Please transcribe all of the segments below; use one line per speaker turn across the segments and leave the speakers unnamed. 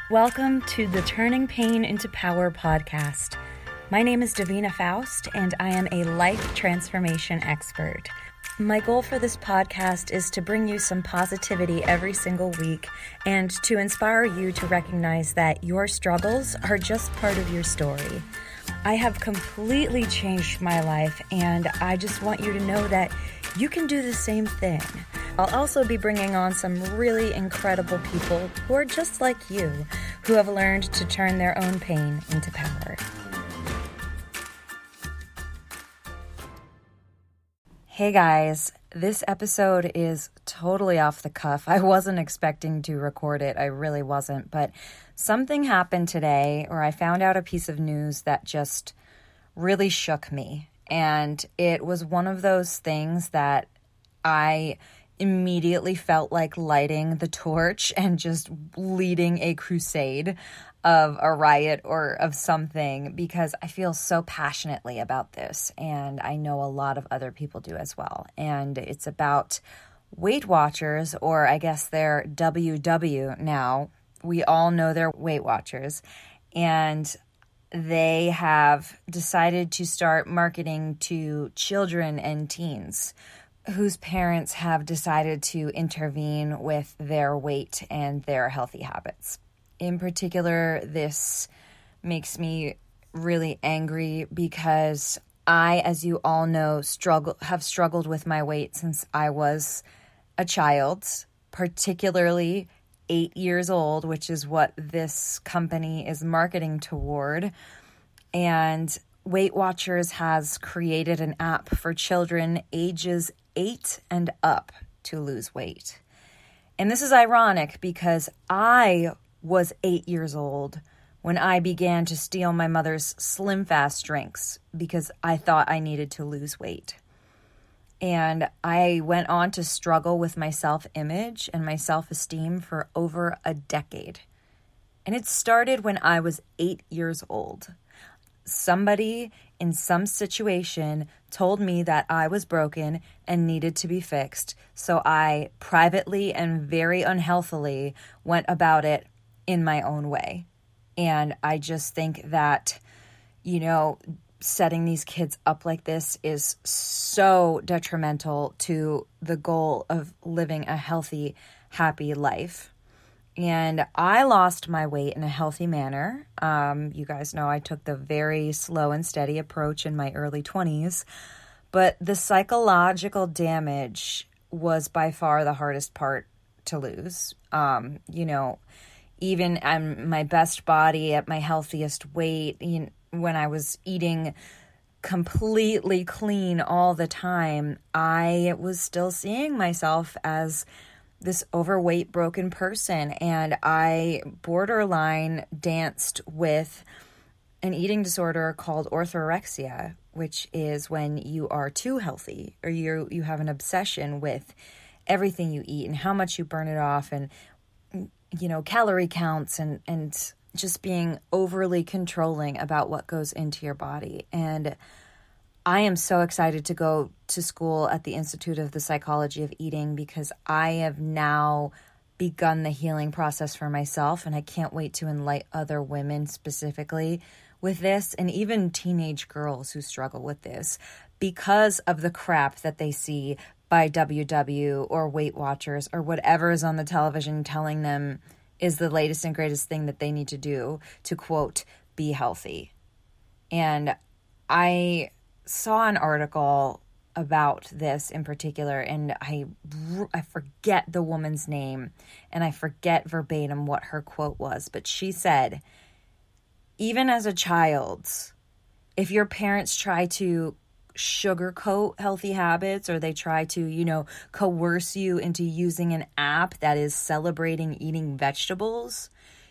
Welcome to the Turning Pain into Power podcast. My name is Davina Faust, and I am a life transformation expert. My goal for this podcast is to bring you some positivity every single week and to inspire you to recognize that your struggles are just part of your story. I have completely changed my life, and I just want you to know that you can do the same thing. I'll also be bringing on some really incredible people who are just like you, who have learned to turn their own pain into power. Hey guys, this episode is totally off the cuff. I wasn't expecting to record it. I really wasn't, but something happened today where I found out a piece of news that just really shook me. And it was one of those things that I immediately felt like lighting the torch and just leading a crusade of a riot or of something, because I feel so passionately about this, and I know a lot of other people do as well. And it's about Weight Watchers, or I guess they're WW now. We all know they're Weight Watchers, and they have decided to start marketing to children and teens whose parents have decided to intervene with their weight and their healthy habits. In particular, this makes me really angry because I, as you all know, have struggled with my weight since I was a child, particularly 8 years old, which is what this company is marketing toward. And Weight Watchers has created an app for children ages 8 and up to lose weight. And this is ironic because I was 8 years old when I began to steal my mother's Slim Fast drinks because I thought I needed to lose weight. And I went on to struggle with my self-image and my self-esteem for over a decade. And it started when I was 8 years old. Somebody in some situation told me that I was broken and needed to be fixed. So I privately and very unhealthily went about it in my own way. And I just think that, setting these kids up like this is so detrimental to the goal of living a healthy, happy life. And I lost my weight in a healthy manner. You guys know I took the very slow and steady approach in my early 20s. But the psychological damage was by far the hardest part to lose. Even at my best body, at my healthiest weight, when I was eating completely clean all the time, I was still seeing myself as this overweight, broken person. And I borderline danced with an eating disorder called orthorexia, which is when you are too healthy, or you have an obsession with everything you eat and how much you burn it off, and calorie counts and just being overly controlling about what goes into your body. And I am so excited to go to school at the Institute of the Psychology of Eating because I have now begun the healing process for myself, and I can't wait to enlighten other women specifically with this, and even teenage girls who struggle with this because of the crap that they see by WW or Weight Watchers or whatever is on the television telling them is the latest and greatest thing that they need to do to, quote, be healthy. And I saw an article about this in particular, and I forget the woman's name, and I forget verbatim what her quote was, but she said, even as a child, if your parents try to sugarcoat healthy habits, or they try to, coerce you into using an app that is celebrating eating vegetables,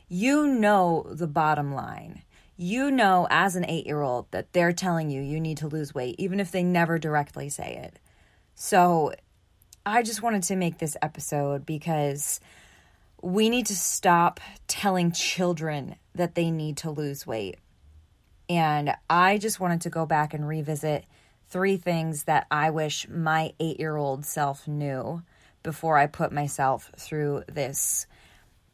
the bottom line. As an 8-year-old that they're telling you need to lose weight, even if they never directly say it. So I just wanted to make this episode because we need to stop telling children that they need to lose weight. And I just wanted to go back and revisit 3 things that I wish my 8-year-old self knew before I put myself through this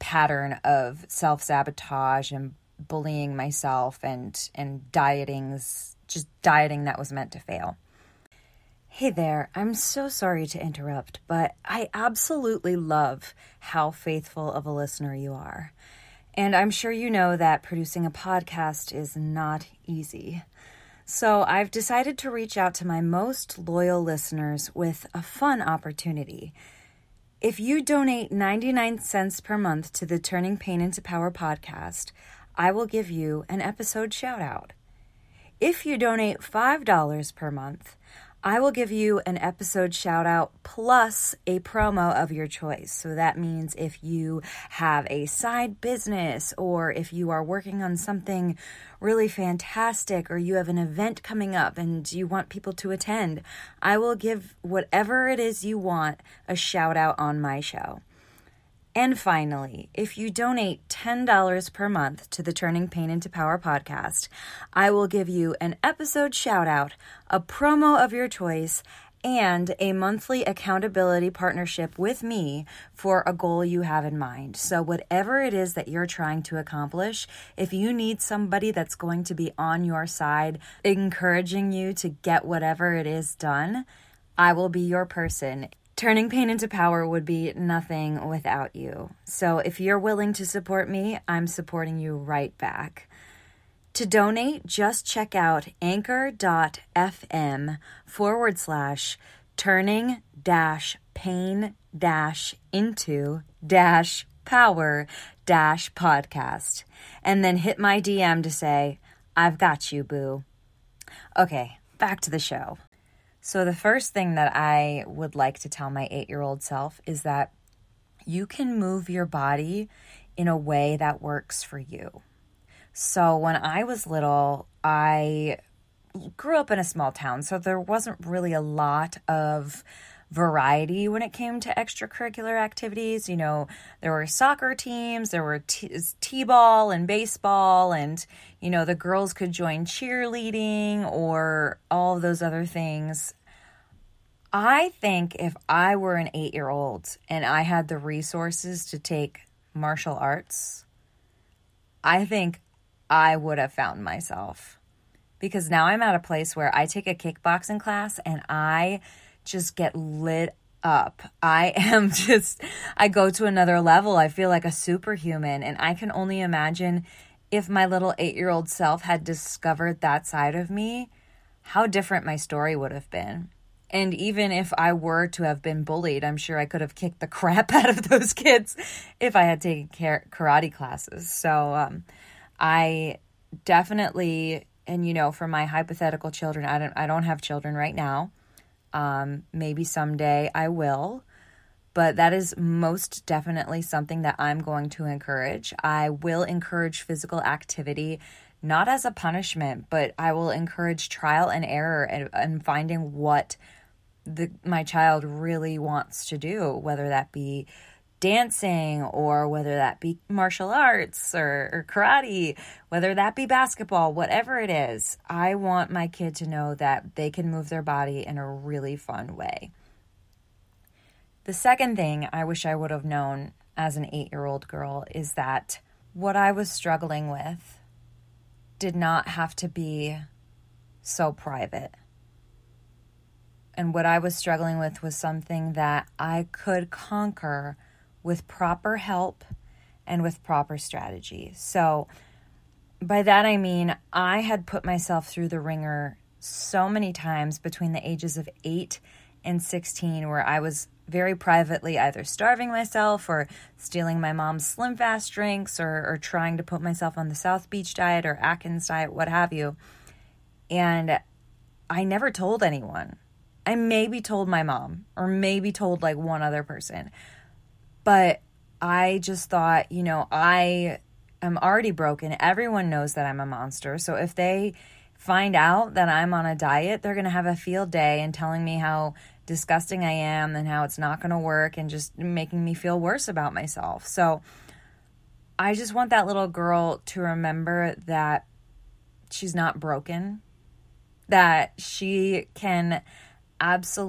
pattern of self-sabotage and bullying myself and dieting that was meant to fail. Hey there, I'm so sorry to interrupt, but I absolutely love how faithful of a listener you are. And I'm sure you know that producing a podcast is not easy. So I've decided to reach out to my most loyal listeners with a fun opportunity. If you donate 99 cents per month to the Turning Pain into Power podcast, I will give you an episode shout out. If you donate $5 per month, I will give you an episode shout out plus a promo of your choice. So that means if you have a side business or if you are working on something really fantastic or you have an event coming up and you want people to attend, I will give whatever it is you want a shout out on my show. And finally, if you donate $10 per month to the Turning Pain into Power podcast, I will give you an episode shout out, a promo of your choice, and a monthly accountability partnership with me for a goal you have in mind. So whatever it is that you're trying to accomplish, if you need somebody that's going to be on your side, encouraging you to get whatever it is done, I will be your person. Turning Pain into Power would be nothing without you. So if you're willing to support me, I'm supporting you right back. To donate, just check out anchor.fm/turning-pain-into-power-podcast. And then hit my DM to say, I've got you, boo. Okay, back to the show. So the first thing that I would like to tell my 8-year-old self is that you can move your body in a way that works for you. So when I was little, I grew up in a small town, so there wasn't really a lot of variety when it came to extracurricular activities. You know, there were soccer teams, there were t-ball and baseball, and, you know, the girls could join cheerleading or all of those other things. I think if I were an 8-year-old and I had the resources to take martial arts, I think I would have found myself. Because now I'm at a place where I take a kickboxing class and I just get lit up. I go to another level. I feel like a superhuman. And I can only imagine if my little 8-year-old self had discovered that side of me, how different my story would have been. And even if I were to have been bullied, I'm sure I could have kicked the crap out of those kids if I had taken karate classes. So I definitely, and you know, for my hypothetical children, I don't have children right now. Maybe someday I will, but that is most definitely something that I'm going to encourage. I will encourage physical activity, not as a punishment, but I will encourage trial and error and finding what my child really wants to do, whether that be dancing or whether that be martial arts or karate, whether that be basketball, whatever it is. I want my kid to know that they can move their body in a really fun way. The second thing I wish I would have known as an 8-year-old girl is that what I was struggling with did not have to be so private. And what I was struggling with was something that I could conquer with proper help and with proper strategy. So by that I mean I had put myself through the ringer so many times between the ages of 8 and 16 where I was very privately either starving myself or stealing my mom's Slim Fast drinks or trying to put myself on the South Beach diet or Atkins diet, what have you. And I never told anyone. I maybe told my mom or maybe told like one other person. But I just thought, you know, I am already broken. Everyone knows that I'm a monster. So if they find out that I'm on a diet, they're going to have a field day and telling me how disgusting I am and how it's not going to work and just making me feel worse about myself. So I just want that little girl to remember that she's not broken, that she can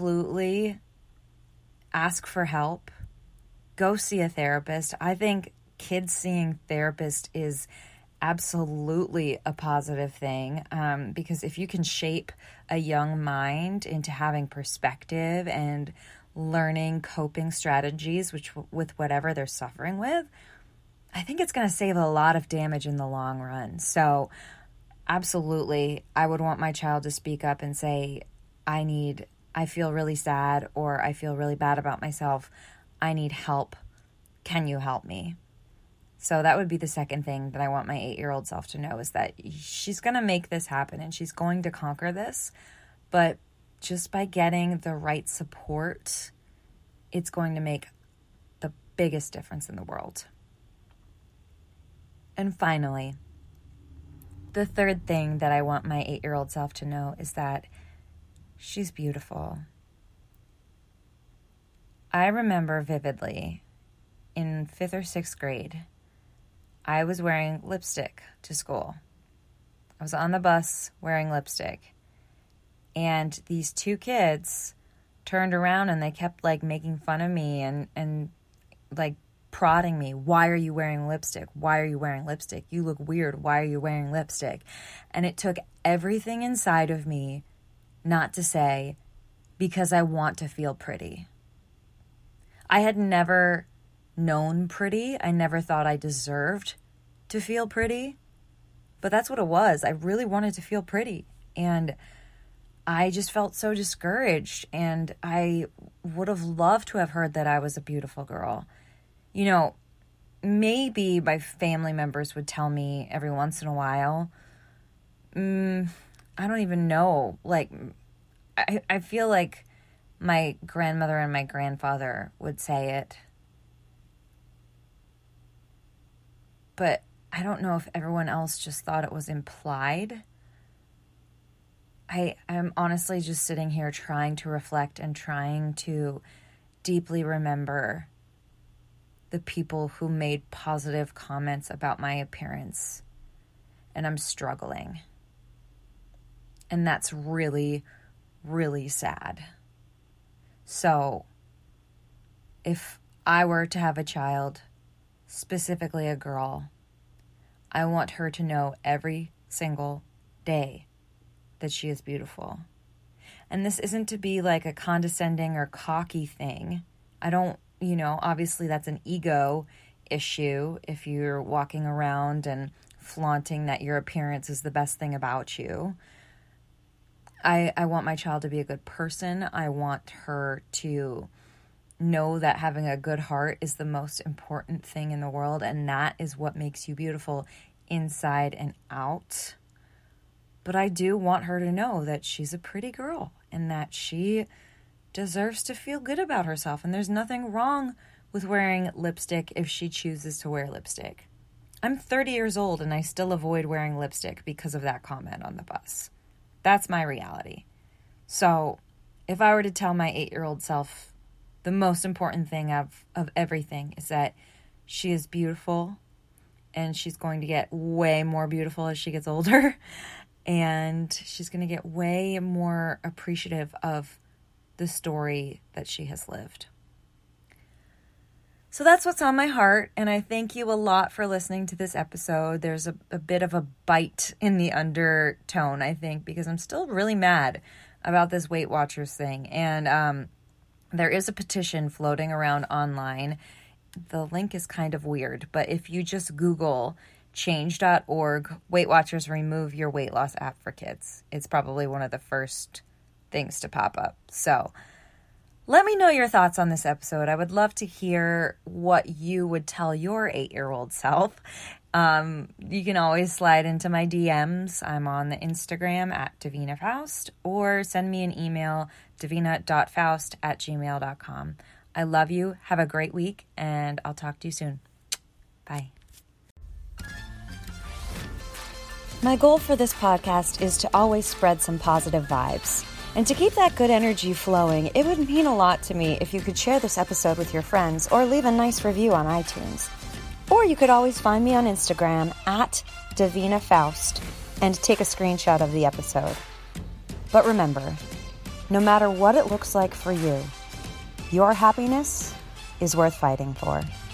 absolutely ask for help. Go see a therapist. I think kids seeing therapists is absolutely a positive thing, because if you can shape a young mind into having perspective and learning coping strategies with whatever they're suffering with, I think it's going to save a lot of damage in the long run. So absolutely, I would want my child to speak up and say, I feel really sad, or I feel really bad about myself. I need help. Can you help me? So that would be the second thing that I want my 8-year-old self to know, is that she's going to make this happen and she's going to conquer this. But just by getting the right support, it's going to make the biggest difference in the world. And finally, the third thing that I want my 8-year-old self to know is that she's beautiful. I remember vividly in 5th or 6th grade, I was wearing lipstick to school. I was on the bus wearing lipstick. And these 2 kids turned around and they kept making fun of me and prodding me. Why are you wearing lipstick? Why are you wearing lipstick? You look weird. Why are you wearing lipstick? And it took everything inside of me not to say, because I want to feel pretty. I had never known pretty. I never thought I deserved to feel pretty, but that's what it was. I really wanted to feel pretty, and I just felt so discouraged, and I would have loved to have heard that I was a beautiful girl. Maybe my family members would tell me every once in a while. I don't even know. I feel like my grandmother and my grandfather would say it. But I don't know if everyone else just thought it was implied. I'm honestly just sitting here trying to reflect and trying to deeply remember the people who made positive comments about my appearance. And I'm struggling. And that's really, really sad. So, if I were to have a child, specifically a girl, I want her to know every single day that she is beautiful. And this isn't to be a condescending or cocky thing. I don't, obviously that's an ego issue if you're walking around and flaunting that your appearance is the best thing about you. I want my child to be a good person. I want her to know that having a good heart is the most important thing in the world, and that is what makes you beautiful inside and out. But I do want her to know that she's a pretty girl and that she deserves to feel good about herself. And there's nothing wrong with wearing lipstick if she chooses to wear lipstick. I'm 30 years old and I still avoid wearing lipstick because of that comment on the bus. That's my reality. So if I were to tell my 8-year-old self, the most important thing of everything is that she is beautiful, and she's going to get way more beautiful as she gets older, and she's going to get way more appreciative of the story that she has lived. So that's what's on my heart, and I thank you a lot for listening to this episode. There's a bit of a bite in the undertone, I think, because I'm still really mad about this Weight Watchers thing, and there is a petition floating around online. The link is kind of weird, but if you just Google change.org, Weight Watchers remove your weight loss app for kids, it's probably one of the first things to pop up. So let me know your thoughts on this episode. I would love to hear what you would tell your 8-year-old self. You can always slide into my DMs. I'm on the Instagram at Davina Faust, or send me an email, davina.faust@gmail.com. I love you. Have a great week, and I'll talk to you soon. Bye. My goal for this podcast is to always spread some positive vibes. And to keep that good energy flowing, it would mean a lot to me if you could share this episode with your friends or leave a nice review on iTunes. Or you could always find me on Instagram at Davina Faust and take a screenshot of the episode. But remember, no matter what it looks like for you, your happiness is worth fighting for.